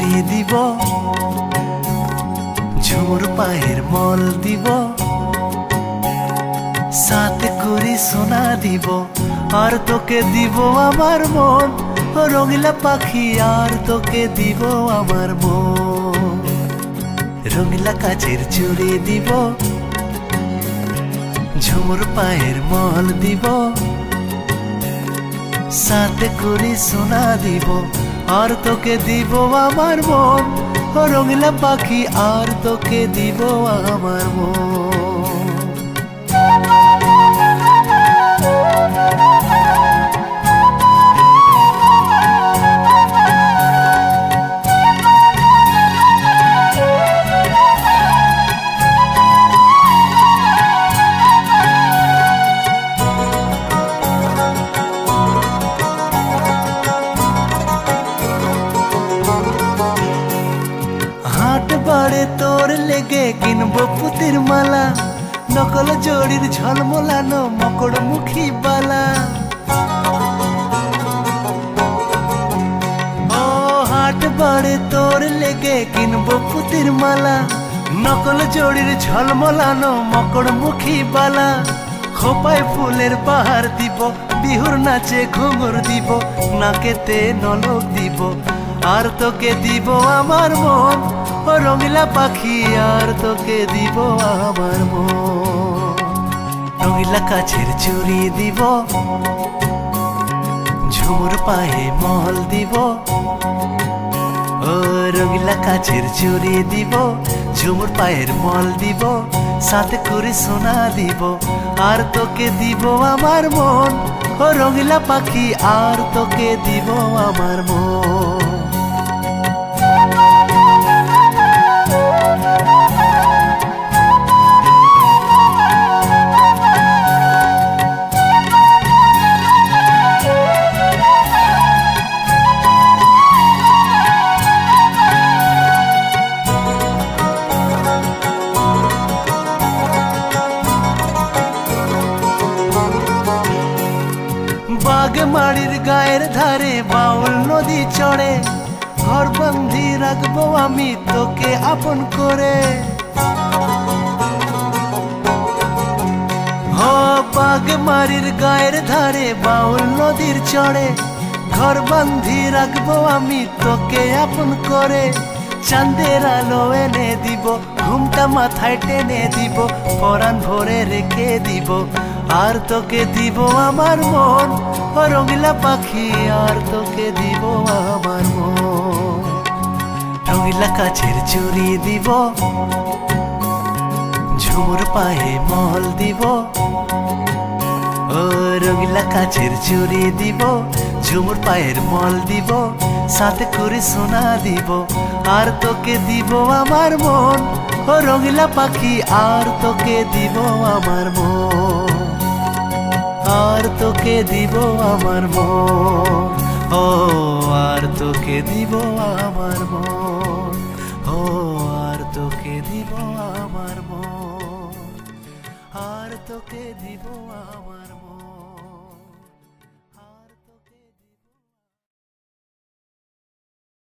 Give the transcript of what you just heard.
চুড়ি দিব, ঝুমুর পায়ের মল দিব, সাথে করে সোনা দিব, আর তোকে দিব আমার মন, রঙিলা পাখি আর তোকে দিব আমার মন। রঙিলা কাচের চুড়ি দিব, ঝুমুর পায়ের মল দিব, সাথে করে সোনা দিব, আর তোকে দিব আমার মন, রঙিলা পাখি আর তোকে দিব আমার মন। বাড়ে তোর লেগে কিনবো পুতির মালা, নকল জড়ির ঝলমলানো মকড় মুখী বালা। ও হাট বাড়ে তোর লেগে কিনবো পুতির মালা, নকল জড়ির ঝলমলানো মকড় মুখী বালা। খোপায় ফুলের বাহার দিব, বিহুর নাচে ঘুঙুর দিব, নাকেতে নলক দিব, আর তোকে দিব আমার মন, রঙিলা পাখি আর তোকে দিব আমার মন। রঙিলা কাছের চুড়ি দিব, ঝুমুর পায়ে মল দিব, ও রঙিলা কাছের চুড়ি দিব, ঝুমুর পায়ের মল দিব, সাথে করে সোনা দিব, আর তোকে দিব আমার মন, রঙিলা পাখি আর তোকে দিব আমার মন। বাগমারির গায়ের ধারে বাউল নদী চড়ে, ঘর বন্দি রাখবো আমি তোকে আপন করে। বাগমারির গায়ের ধারে বাউল নদীর চড়ে, ঘর বন্দি রাখবো আমি তোকে আপন করে। চাঁদের আলো এনে দিব, ঘুমটা মাথায় টেনে দিব, পরাণ ভরে রেখে দিব, আর তোকে দিব আমার মন, রঙিলা পাখি আর তোকে দিব আমার মন। রঙিলা কাছের চুড়ি দিব, ঝুমুর পায়ে মল দিব, ও রঙিলা কাছের চুড়ি দিব, ঝুমুর পায়ের মল দিব, সাথে করে সোনা দিব, আর তোকে দিব আমার মন, রঙিলা পাখি আর তোকে দিব আমার মন, আর তোকে দিব আমার মন, ও আর তোকে দিব আমার মন, ও আর তোকে দিব আমার মন, আর তোকে দিব আমার মন।